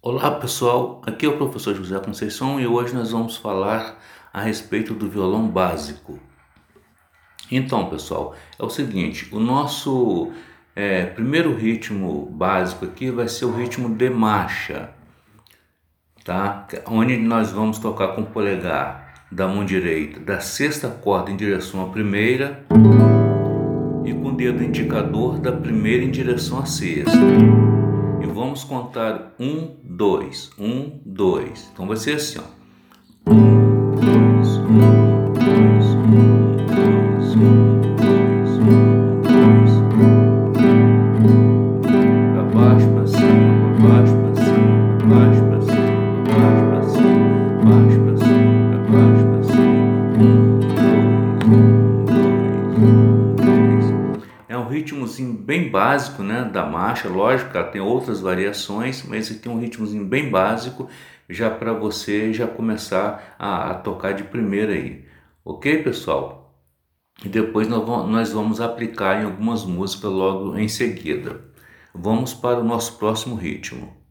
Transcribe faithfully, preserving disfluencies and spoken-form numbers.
Olá pessoal, aqui é o professor José Conceição e hoje nós vamos falar a respeito do violão básico. Então pessoal, é o seguinte, o nosso é, primeiro ritmo básico aqui vai ser o ritmo de marcha, tá? Onde nós vamos tocar com o polegar da mão direita da sexta corda em direção à primeira e com o dedo indicador da primeira em direção à sexta. E vamos contar um, dois, um, dois. Então vai ser assim, ó. Um, dois, um, dois, um, dois, um, dois, um, dois. Pra baixo, pra cima, pra baixo, pra cima, pra baixo, pra cima, pra baixo, pra cima, baixo, pra cima, pra baixo, pra cima. Um, dois, um, dois, um, dois. É um ritmozinho bem básico, né, da marcha. Lógico que ela tem outras variações, mas esse aqui é um ritmozinho bem básico, já para você já começar a, a tocar de primeira aí, ok pessoal? E depois nós vamos, nós vamos aplicar em algumas músicas logo em seguida. Vamos para o nosso próximo ritmo.